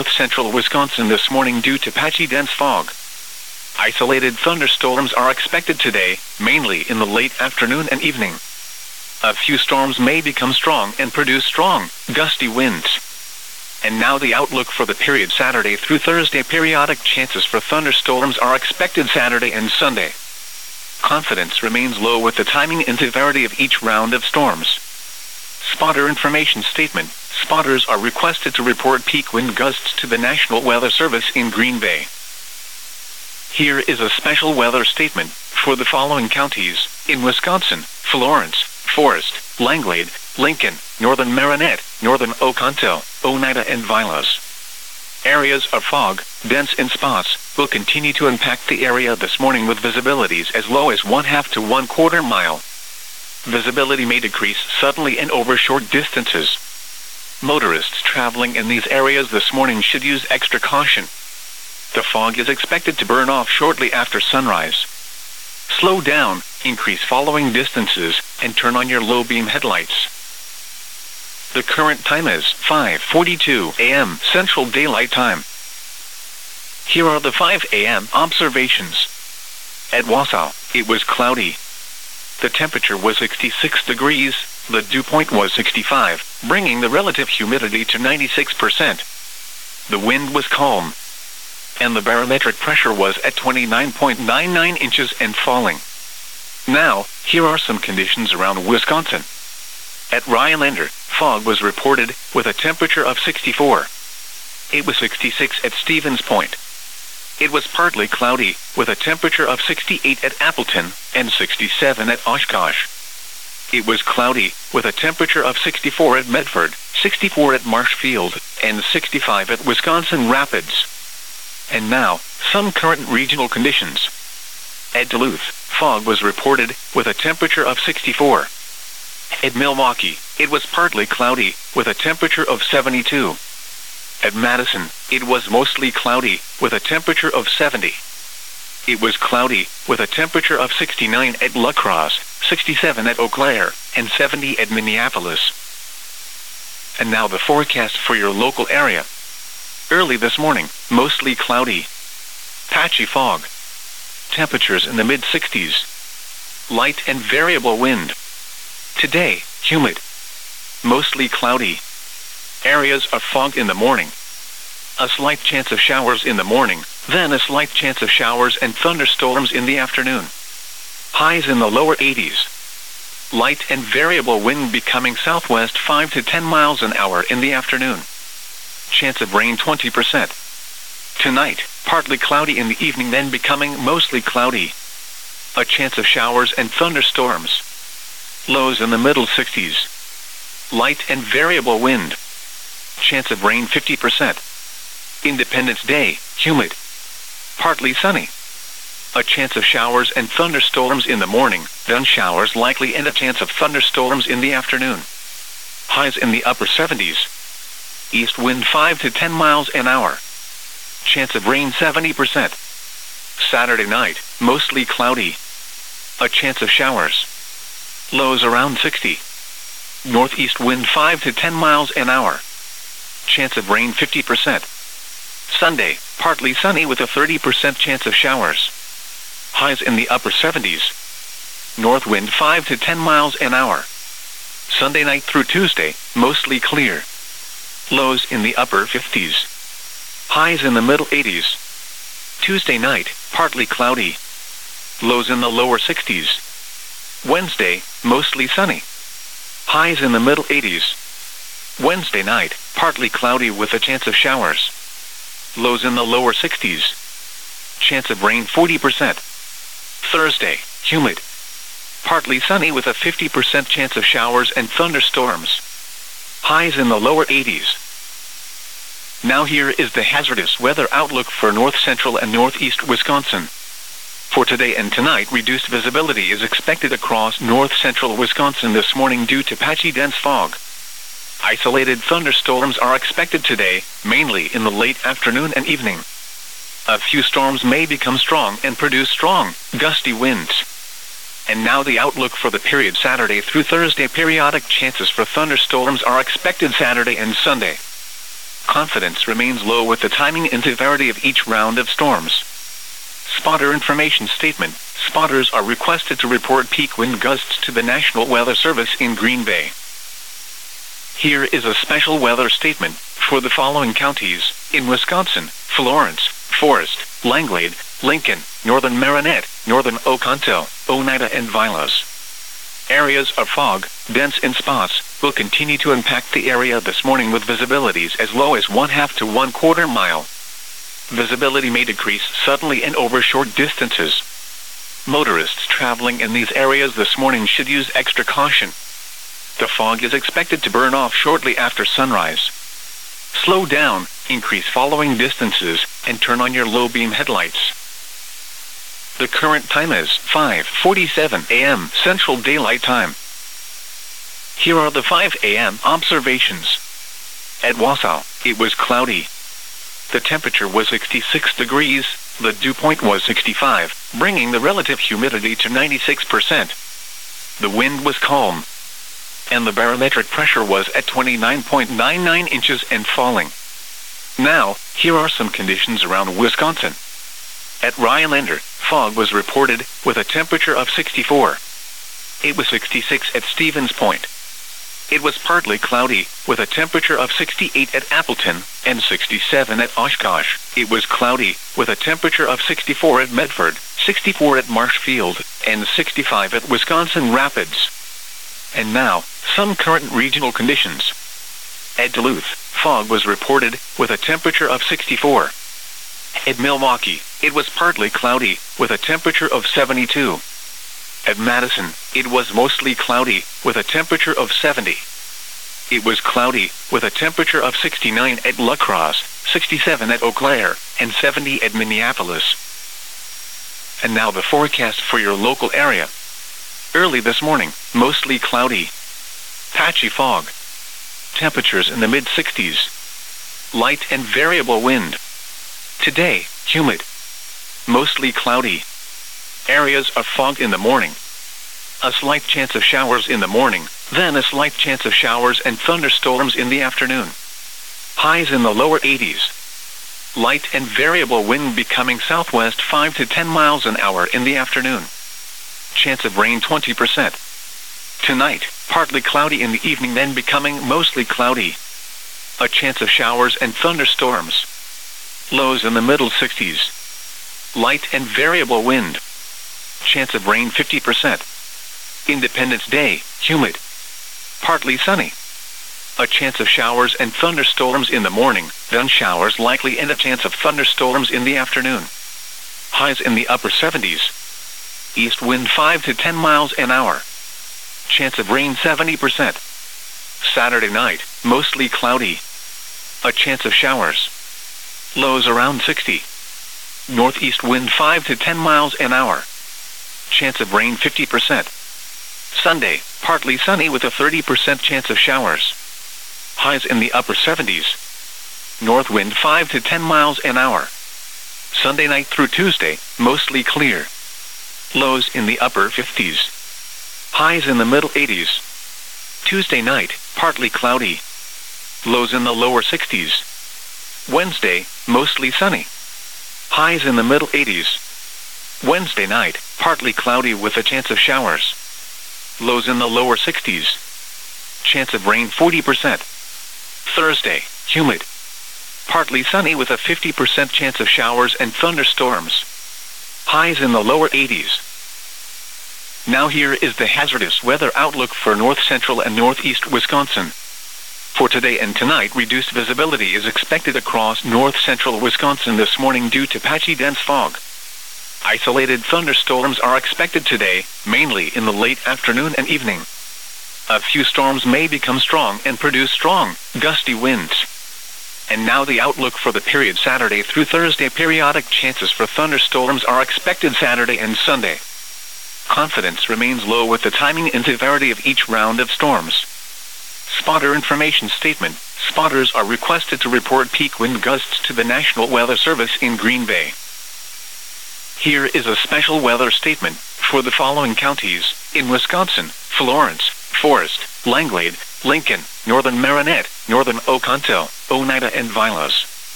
central Wisconsin this morning due to patchy dense fog. Isolated thunderstorms are expected today, mainly in the late afternoon and evening. A few storms may become strong and produce strong, gusty winds. And now the outlook for the period Saturday through Thursday. Periodic chances for thunderstorms are expected Saturday and Sunday. Confidence remains low with the timing and severity of each round of storms. Spotter information statement. Spotters are requested to report peak wind gusts to the National Weather Service in Green Bay. Here is a special weather statement for the following counties in Wisconsin: Florence, Forest, Langlade, Lincoln, Northern Marinette, Northern Oconto, Oneida and Vilas. Areas of fog, dense in spots, will continue to impact the area this morning with visibilities as low as 1/2 to 1/4 mile. Visibility may decrease suddenly and over short distances. Motorists traveling in these areas this morning should use extra caution. The fog is expected to burn off shortly after sunrise. Slow down, increase following distances, and turn on your low beam headlights. The current time is 5:42 a.m. Central Daylight Time. Here are the 5 a.m. observations. At Wausau, it was cloudy. The temperature was 66 degrees, the dew point was 65, bringing the relative humidity to 96%. The wind was calm, and the barometric pressure was at 29.99 inches and falling. Now, here are some conditions around Wisconsin. At Rhinelander, fog was reported with a temperature of 64. It was 66 at Stevens Point. It was partly cloudy with a temperature of 68 at Appleton and 67 at Oshkosh. It was cloudy with a temperature of 64 at Medford, 64 at Marshfield, and 65 at Wisconsin Rapids. And now, some current regional conditions. At Duluth, fog was reported with a temperature of 64. At Milwaukee, it was partly cloudy with a temperature of 72. At Madison, it was mostly cloudy with a temperature of 70. It was cloudy with a temperature of 69 at La Crosse, 67 at Eau Claire, and 70 at Minneapolis. And now the forecast for your local area. Early this morning, mostly cloudy. Patchy fog. Temperatures in the mid-60s. Light and variable wind. Today, humid. Mostly cloudy. Areas of fog in the morning. A slight chance of showers in the morning, then a slight chance of showers and thunderstorms in the afternoon. Highs in the lower 80s. Light and variable wind becoming southwest 5 to 10 miles an hour in the afternoon. Chance of rain 20%. Tonight, partly cloudy in the evening, then becoming mostly cloudy. A chance of showers and thunderstorms. Lows in the middle 60s. Light and variable wind. Chance of rain 50%. Independence Day, humid. Partly sunny. A chance of showers and thunderstorms in the morning, then showers likely and a chance of thunderstorms in the afternoon. Highs in the upper 70s. East wind 5 to 10 miles an hour. Chance of rain 70%. Saturday night, mostly cloudy. A chance of showers. Lows around 60. Northeast wind 5 to 10 miles an hour. Chance of rain 50%. Sunday, partly sunny with a 30% chance of showers. Highs in the upper 70s. North wind 5 to 10 miles an hour. Sunday night through Tuesday, mostly clear. Lows in the upper 50s. Highs in the middle 80s. Tuesday night, partly cloudy. Lows in the lower 60s. Wednesday, mostly sunny. Highs in the middle 80s. Wednesday night, partly cloudy with a chance of showers. Lows in the lower 60s. Chance of rain 40%. Thursday, humid. Partly sunny with a 50% chance of showers and thunderstorms. Highs in the lower 80s. Now here is the hazardous weather outlook for north central and northeast Wisconsin. For today and tonight, reduced visibility is expected across north central Wisconsin this morning due to patchy dense fog. Isolated thunderstorms are expected today, mainly in the late afternoon and evening. A few storms may become strong and produce strong, gusty winds. And now the outlook for the period Saturday through Thursday. Periodic chances for thunderstorms are expected Saturday and Sunday. Confidence remains low with the timing and severity of each round of storms. Spotter information statement. Spotters are requested to report peak wind gusts to the National Weather Service in Green Bay. Here is a special weather statement for the following counties in Wisconsin: Florence, Forest, Langlade, Lincoln, Northern Marinette, Northern Oconto, Oneida and Vilas. Areas of fog, dense in spots, will continue to impact the area this morning with visibilities as low as 1/2 to 1/4 mile. Visibility may decrease suddenly and over short distances. Motorists traveling in these areas this morning should use extra caution. The fog is expected to burn off shortly after sunrise. Slow down, increase following distances, and turn on your low beam headlights. The current time is 5:47 a.m. Central Daylight Time. Here are the 5 a.m. observations. At Wausau, it was cloudy. The temperature was 66 degrees, the dew point was 65, bringing the relative humidity to 96%. The wind was calm, and the barometric pressure was at 29.99 inches and falling. Now, here are some conditions around Wisconsin. At Rhinelander, fog was reported with a temperature of 64. It was 66 at Stevens Point. It was partly cloudy, with a temperature of 68 at Appleton, and 67 at Oshkosh. It was cloudy, with a temperature of 64 at Medford, 64 at Marshfield, and 65 at Wisconsin Rapids. And now, some current regional conditions. At Duluth, fog was reported, with a temperature of 64. At Milwaukee, it was partly cloudy, with a temperature of 72. At Madison, it was mostly cloudy, with a temperature of 70. It was cloudy, with a temperature of 69 at La Crosse, 67 at Eau Claire, and 70 at Minneapolis. And now the forecast for your local area. Early this morning, mostly cloudy. Patchy fog. Temperatures in the mid-60s. Light and variable wind. Today, humid. Mostly cloudy. Areas of fog in the morning. A slight chance of showers in the morning, then a slight chance of showers and thunderstorms in the afternoon. Highs in the lower 80s. Light and variable wind becoming southwest 5 to 10 miles an hour in the afternoon. Chance of rain 20%. Tonight, partly cloudy in the evening, then becoming mostly cloudy. A chance of showers and thunderstorms. Lows in the middle 60s. Light and variable wind. Chance of rain 50%. Independence Day, humid. Partly sunny. A chance of showers and thunderstorms in the morning, then showers likely and a chance of thunderstorms in the afternoon. Highs in the upper 70s. East wind 5 to 10 miles an hour. Chance of rain 70%. Saturday night, mostly cloudy. A chance of showers. Lows around 60. Northeast wind 5 to 10 miles an hour. Chance of rain 50%. Sunday, partly sunny with a 30% chance of showers. Highs in the upper 70s. North wind 5 to 10 miles an hour. Sunday night through Tuesday, mostly clear. Lows in the upper 50s. Highs in the middle 80s. Tuesday night, partly cloudy. Lows in the lower 60s. Wednesday, mostly sunny. Highs in the middle 80s. Wednesday night, partly cloudy with a chance of showers. Lows in the lower 60s. Chance of rain 40%. Thursday, humid. Partly sunny with a 50% chance of showers and thunderstorms. Highs in the lower 80s. Now here is the hazardous weather outlook for north central and northeast Wisconsin. For today and tonight, reduced visibility is expected across north central Wisconsin this morning due to patchy dense fog. Isolated thunderstorms are expected today, mainly in the late afternoon and evening. A few storms may become strong and produce strong, gusty winds. And now the outlook for the period Saturday through Thursday. Periodic chances for thunderstorms are expected Saturday and Sunday. Confidence remains low with the timing and severity of each round of storms. Spotter information statement. Spotters are requested to report peak wind gusts to the National Weather Service in Green Bay. Here is a special weather statement for the following counties in Wisconsin: Florence, Forest, Langlade, Lincoln, northern Marinette, northern Oconto, Oneida and Vilos.